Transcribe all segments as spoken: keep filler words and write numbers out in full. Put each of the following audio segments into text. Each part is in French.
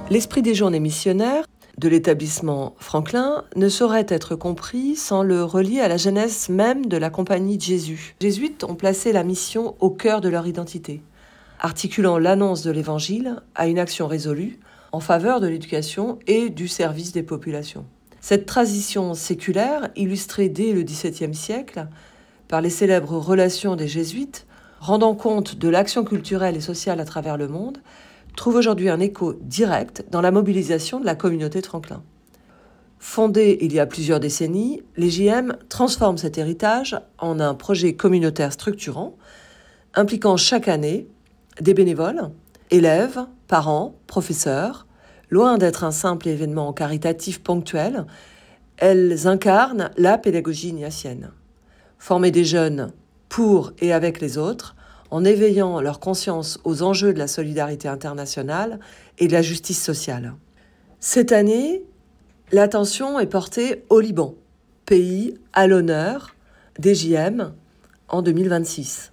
L'esprit des journées missionnaires de l'établissement Franklin ne saurait être compris sans le relier à la genèse même de la Compagnie de Jésus. Les Jésuites ont placé la mission au cœur de leur identité, articulant l'annonce de l'Évangile à une action résolue en faveur de l'éducation et du service des populations. Cette tradition séculaire, illustrée dès le dix-septième siècle par les célèbres relations des Jésuites, rendant compte de l'action culturelle et sociale à travers le monde, trouve aujourd'hui un écho direct dans la mobilisation de la communauté de Franklin. Fondés il y a plusieurs décennies, les J M transforment cet héritage en un projet communautaire structurant, impliquant chaque année des bénévoles, élèves, parents, professeurs. Loin d'être un simple événement caritatif ponctuel, elles incarnent la pédagogie ignatienne. Former des jeunes pour et avec les autres, en éveillant leur conscience aux enjeux de la solidarité internationale et de la justice sociale. Cette année, l'attention est portée au Liban, pays à l'honneur des J M en deux mille vingt-six.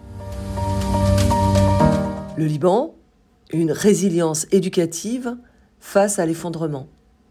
Le Liban, une résilience éducative face à l'effondrement.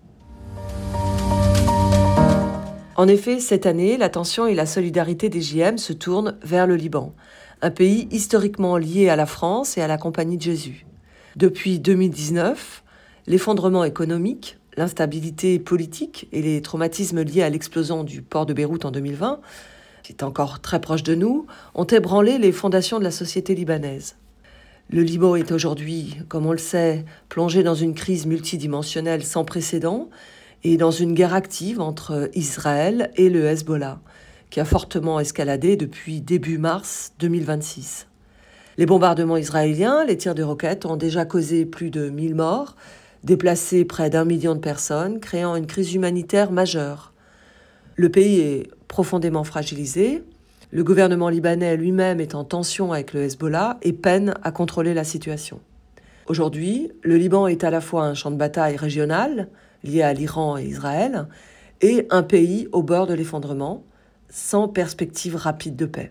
En effet, cette année, l'attention et la solidarité des J M se tournent vers le Liban, un pays historiquement lié à la France et à la Compagnie de Jésus. Depuis deux mille dix-neuf, l'effondrement économique, l'instabilité politique et les traumatismes liés à l'explosion du port de Beyrouth en deux mille vingt, qui est encore très proche de nous, ont ébranlé les fondations de la société libanaise. Le Liban est aujourd'hui, comme on le sait, plongé dans une crise multidimensionnelle sans précédent et dans une guerre active entre Israël et le Hezbollah, qui a fortement escaladé depuis début mars deux mille vingt-six. Les bombardements israéliens, les tirs de roquettes ont déjà causé plus de mille morts, déplacé près d'un million de personnes, créant une crise humanitaire majeure. Le pays est profondément fragilisé, le gouvernement libanais lui-même est en tension avec le Hezbollah et peine à contrôler la situation. Aujourd'hui, le Liban est à la fois un champ de bataille régional, lié à l'Iran et Israël, et un pays au bord de l'effondrement, sans perspective rapide de paix.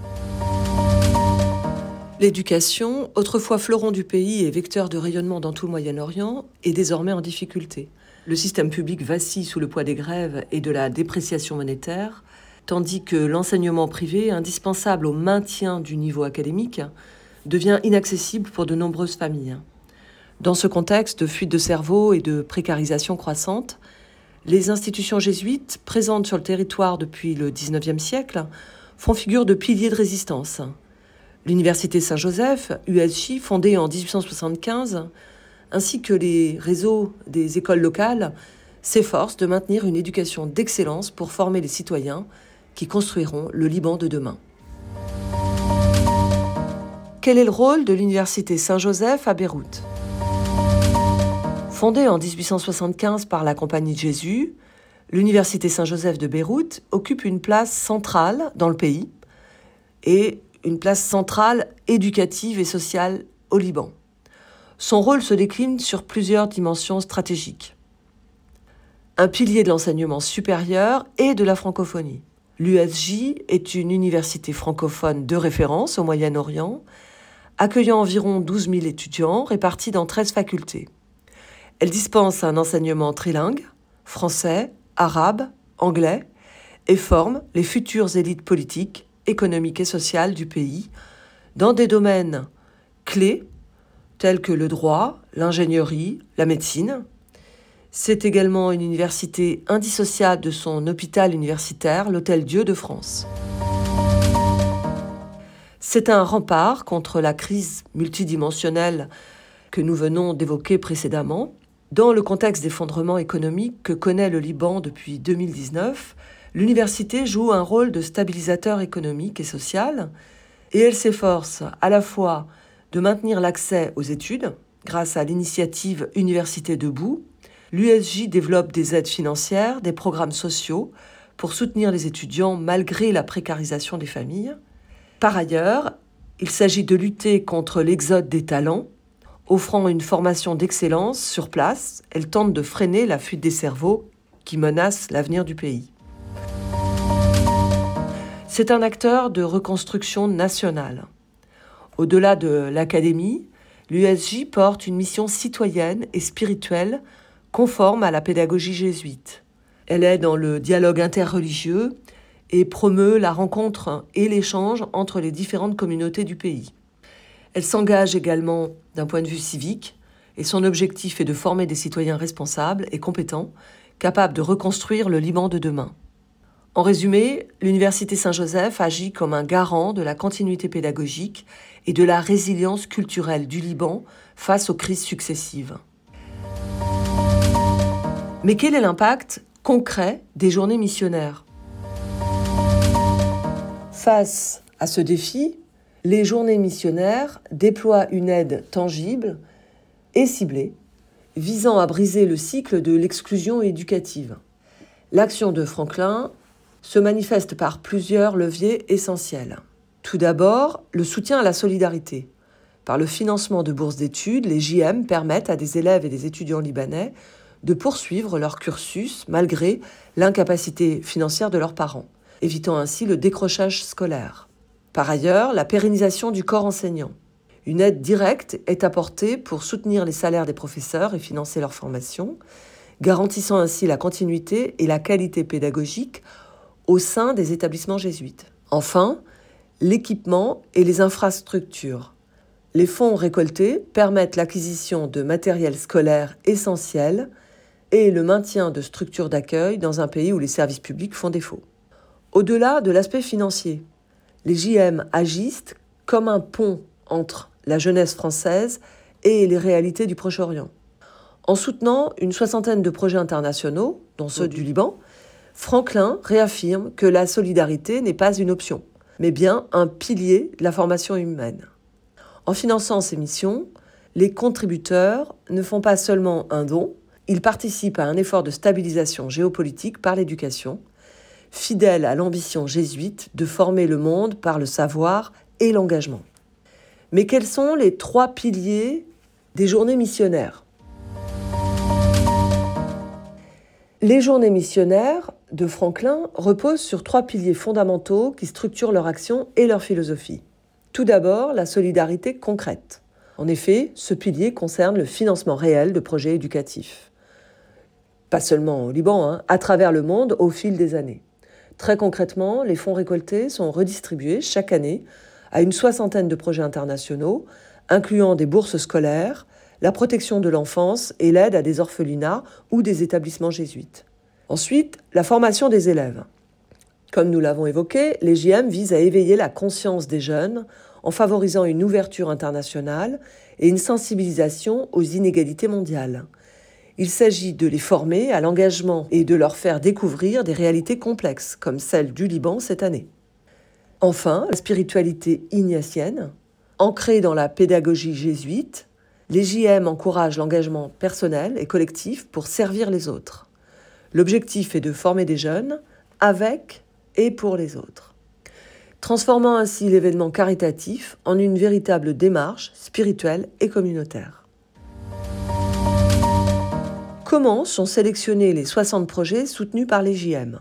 L'éducation, autrefois fleuron du pays et vecteur de rayonnement dans tout le Moyen-Orient, est désormais en difficulté. Le système public vacille sous le poids des grèves et de la dépréciation monétaire, tandis que l'enseignement privé, indispensable au maintien du niveau académique, devient inaccessible pour de nombreuses familles. Dans ce contexte de fuite de cerveau et de précarisation croissante, les institutions jésuites, présentes sur le territoire depuis le dix-neuvième siècle, font figure de piliers de résistance. L'Université Saint-Joseph, U S J, fondée en dix-huit cent soixante-quinze, ainsi que les réseaux des écoles locales, s'efforcent de maintenir une éducation d'excellence pour former les citoyens qui construiront le Liban de demain. Quel est le rôle de l'Université Saint-Joseph à Beyrouth ? Fondée en dix-huit cent soixante-quinze par la Compagnie de Jésus, l'Université Saint-Joseph de Beyrouth occupe une place centrale dans le pays et une place centrale éducative et sociale au Liban. Son rôle se décline sur plusieurs dimensions stratégiques. Un pilier de l'enseignement supérieur et de la francophonie. L'U S J est une université francophone de référence au Moyen-Orient, accueillant environ douze mille étudiants répartis dans treize facultés. Elle dispense un enseignement trilingue, français, arabe, anglais, et forme les futures élites politiques, économiques et sociales du pays dans des domaines clés tels que le droit, l'ingénierie, la médecine. C'est également une université indissociable de son hôpital universitaire, l'Hôtel Dieu de France. C'est un rempart contre la crise multidimensionnelle que nous venons d'évoquer précédemment. Dans le contexte d'effondrement économique que connaît le Liban depuis deux mille dix-neuf, l'université joue un rôle de stabilisateur économique et social, et elle s'efforce à la fois de maintenir l'accès aux études grâce à l'initiative Université Debout. L'U S J développe des aides financières, des programmes sociaux pour soutenir les étudiants malgré la précarisation des familles. Par ailleurs, il s'agit de lutter contre l'exode des talents. Offrant une formation d'excellence sur place, elle tente de freiner la fuite des cerveaux qui menace l'avenir du pays. C'est un acteur de reconstruction nationale. Au-delà de l'académie, l'U S J porte une mission citoyenne et spirituelle conforme à la pédagogie jésuite. Elle est dans le dialogue interreligieux et promeut la rencontre et l'échange entre les différentes communautés du pays. Elle s'engage également d'un point de vue civique et son objectif est de former des citoyens responsables et compétents, capables de reconstruire le Liban de demain. En résumé, l'Université Saint-Joseph agit comme un garant de la continuité pédagogique et de la résilience culturelle du Liban face aux crises successives. Mais quel est l'impact concret des journées missionnaires ? Face à ce défi, les journées missionnaires déploient une aide tangible et ciblée, visant à briser le cycle de l'exclusion éducative. L'action de Franklin se manifeste par plusieurs leviers essentiels. Tout d'abord, le soutien à la solidarité. Par le financement de bourses d'études, les J M permettent à des élèves et des étudiants libanais de poursuivre leur cursus malgré l'incapacité financière de leurs parents, évitant ainsi le décrochage scolaire. Par ailleurs, la pérennisation du corps enseignant. Une aide directe est apportée pour soutenir les salaires des professeurs et financer leur formation, garantissant ainsi la continuité et la qualité pédagogique au sein des établissements jésuites. Enfin, l'équipement et les infrastructures. Les fonds récoltés permettent l'acquisition de matériel scolaire essentiel et le maintien de structures d'accueil dans un pays où les services publics font défaut. Au-delà de l'aspect financier, les J M agissent comme un pont entre la jeunesse française et les réalités du Proche-Orient. En soutenant une soixantaine de projets internationaux, dont ceux du Liban, Franklin réaffirme que la solidarité n'est pas une option, mais bien un pilier de la formation humaine. En finançant ces missions, les contributeurs ne font pas seulement un don, ils participent à un effort de stabilisation géopolitique par l'éducation, fidèle à l'ambition jésuite de former le monde par le savoir et l'engagement. Mais quels sont les trois piliers des journées missionnaires ? Les journées missionnaires de Franklin reposent sur trois piliers fondamentaux qui structurent leur action et leur philosophie. Tout d'abord, la solidarité concrète. En effet, ce pilier concerne le financement réel de projets éducatifs. Pas seulement au Liban, hein, à travers le monde au fil des années. Très concrètement, les fonds récoltés sont redistribués chaque année à une soixantaine de projets internationaux, incluant des bourses scolaires, la protection de l'enfance et l'aide à des orphelinats ou des établissements jésuites. Ensuite, la formation des élèves. Comme nous l'avons évoqué, les J M visent à éveiller la conscience des jeunes en favorisant une ouverture internationale et une sensibilisation aux inégalités mondiales. Il s'agit de les former à l'engagement et de leur faire découvrir des réalités complexes, comme celle du Liban cette année. Enfin, la spiritualité ignatienne, ancrée dans la pédagogie jésuite, les J M encouragent l'engagement personnel et collectif pour servir les autres. L'objectif est de former des jeunes avec et pour les autres, transformant ainsi l'événement caritatif en une véritable démarche spirituelle et communautaire. Comment sont sélectionnés les soixante projets soutenus par les J M ?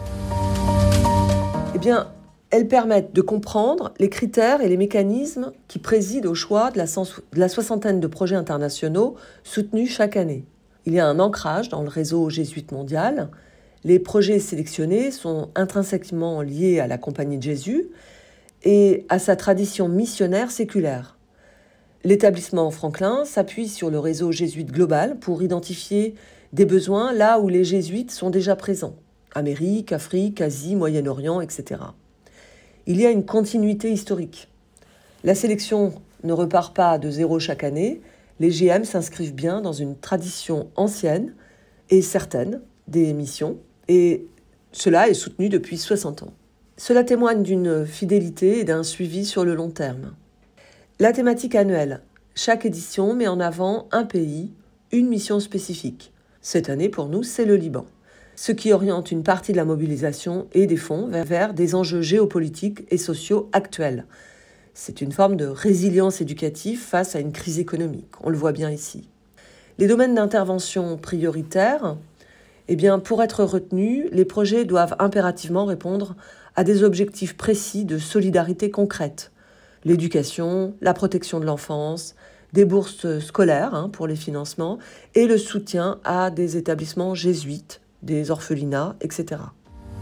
Eh bien, elles permettent de comprendre les critères et les mécanismes qui président au choix de la, sens- de la soixantaine de projets internationaux soutenus chaque année. Il y a un ancrage dans le réseau jésuite mondial. Les projets sélectionnés sont intrinsèquement liés à la Compagnie de Jésus et à sa tradition missionnaire séculaire. L'établissement Franklin s'appuie sur le réseau jésuite global pour identifier des besoins là où les jésuites sont déjà présents. Amérique, Afrique, Asie, Moyen-Orient, et cetera. Il y a une continuité historique. La sélection ne repart pas de zéro chaque année. Les J M s'inscrivent bien dans une tradition ancienne et certaine des missions, et cela est soutenu depuis soixante ans. Cela témoigne d'une fidélité et d'un suivi sur le long terme. La thématique annuelle. Chaque édition met en avant un pays, une mission spécifique. Cette année, pour nous, c'est le Liban. Ce qui oriente une partie de la mobilisation et des fonds vers des enjeux géopolitiques et sociaux actuels. C'est une forme de résilience éducative face à une crise économique. On le voit bien ici. Les domaines d'intervention prioritaires, eh bien, pour être retenus, les projets doivent impérativement répondre à des objectifs précis de solidarité concrète. L'éducation, la protection de l'enfance, des bourses scolaires hein, pour les financements et le soutien à des établissements jésuites, des orphelinats, et cetera.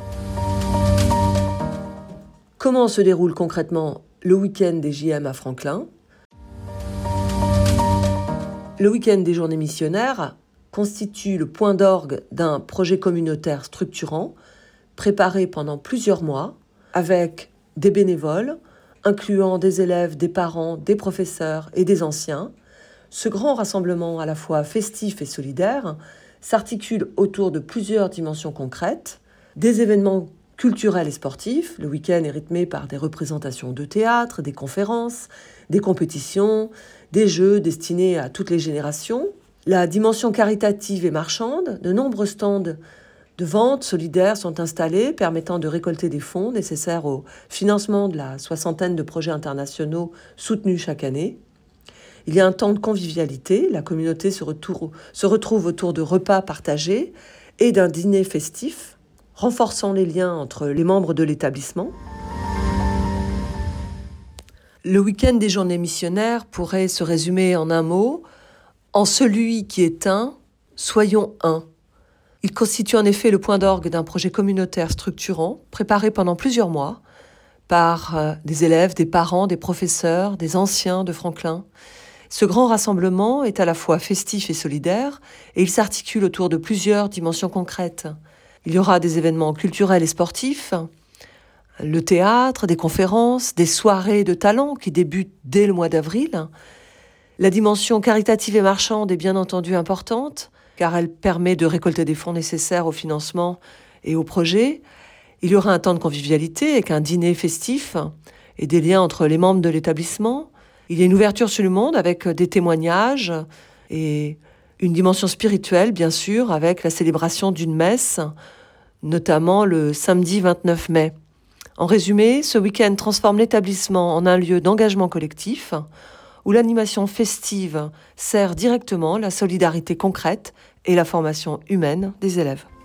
Comment se déroule concrètement le week-end des J M à Franklin ? Le week-end des journées missionnaires constitue le point d'orgue d'un projet communautaire structurant, préparé pendant plusieurs mois, avec des bénévoles, incluant des élèves, des parents, des professeurs et des anciens. Ce grand rassemblement à la fois festif et solidaire s'articule autour de plusieurs dimensions concrètes, des événements culturels et sportifs. Le week-end est rythmé par des représentations de théâtre, des conférences, des compétitions, des jeux destinés à toutes les générations. La dimension caritative et marchande, de nombreux stands de vente solidaires sont installés, permettant de récolter des fonds nécessaires au financement de la soixantaine de projets internationaux soutenus chaque année. Il y a un temps de convivialité, la communauté se, retour, se retrouve autour de repas partagés et d'un dîner festif, renforçant les liens entre les membres de l'établissement. Le week-end des journées missionnaires pourrait se résumer en un mot, en celui qui est un, soyons un. Il constitue en effet le point d'orgue d'un projet communautaire structurant, préparé pendant plusieurs mois par euh, des élèves, des parents, des professeurs, des anciens de Franklin. Ce grand rassemblement est à la fois festif et solidaire, et il s'articule autour de plusieurs dimensions concrètes. Il y aura des événements culturels et sportifs, le théâtre, des conférences, des soirées de talent qui débutent dès le mois d'avril. La dimension caritative et marchande est bien entendu importante, car elle permet de récolter des fonds nécessaires au financement et au projet. Il y aura un temps de convivialité avec un dîner festif et des liens entre les membres de l'établissement. Il y a une ouverture sur le monde avec des témoignages et une dimension spirituelle, bien sûr, avec la célébration d'une messe, notamment le samedi vingt-neuf mai. En résumé, ce week-end transforme l'établissement en un lieu d'engagement collectif où l'animation festive sert directement la solidarité concrète et la formation humaine des élèves.